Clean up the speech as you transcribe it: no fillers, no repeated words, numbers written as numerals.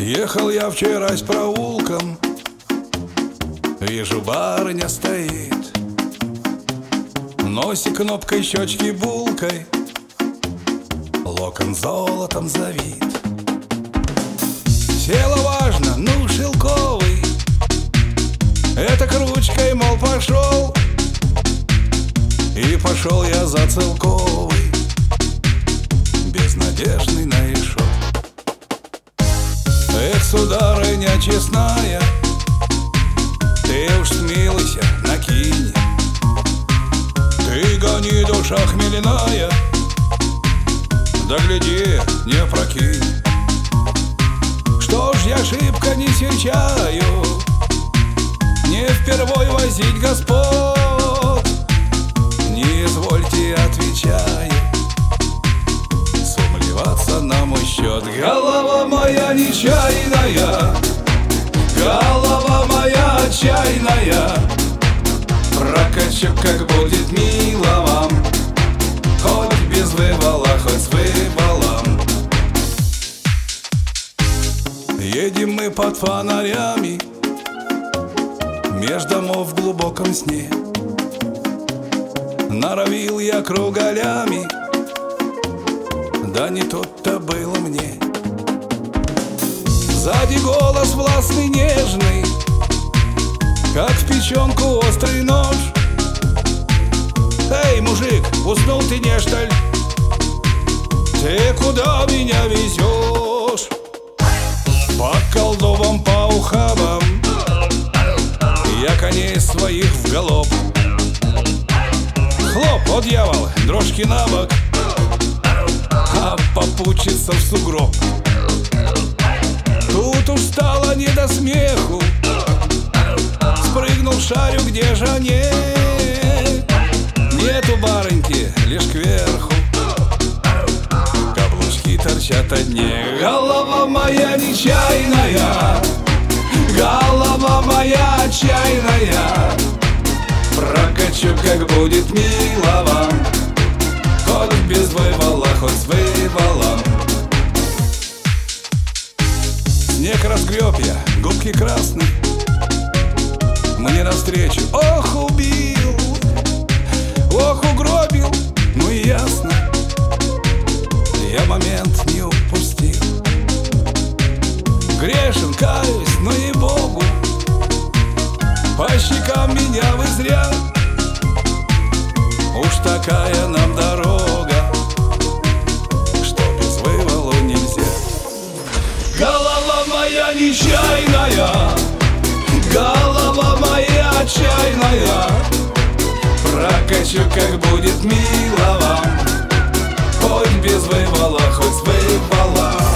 Ехал я вчерась проулком, вижу, барыня стоит, носик кнопкой, щечки булкой, локон золотом завит. Села важно, ну шелковый, это к ручкой, мол, пошел. И пошел я за целковый, безнадежный на решет. Эх, сударыня честная, ты уж смилуйся, накинь. Ты гони, душа хмельная, да гляди, не прокинь. Что ж я шибко не серчаю, не впервой возить господ. Не извольте, отвечаю, сумлеваться на мой счет. Голова моя нечаянная, голова моя отчаянная, прокачу, как будет мило вам, хоть без вывала, хоть с вывалом. Едем мы под фонарями меж домов в глубоком сне. Норовил я кругалями, да не тут-то было мне. Сзади голос властный, нежный, как в печенку острый нож. Эй, мужик, уснул ты, не что ли? Ты куда меня везешь? По колдовам, по ухабам я коней своих в галоп. Хлоп, о дьявол, дрожки на бок, а попутчица в сугроб. Тут уж стало не до смеху, спрыгнул, шарю, где же они? Нету барыньки, лишь кверху каблучки торчат одни. Голова моя нечаянная, голова моя отчаянная, прокачу, как будет мило вам, хоть без вывала, хоть с вывалом. Снег разгреб я, губки красные, мне навстречу. Ох, убил, ох, угробил, ну и ясно, я момент не упустил. Грешен, каюсь, но и Богу, по щекам меня вы зря. Уж такая нам дорога, что без вывалу нельзя. Голова моя нечаянная, голова моя отчаянная, прокачу, как будет мило вам, хоть без вывала, хоть с вывалом.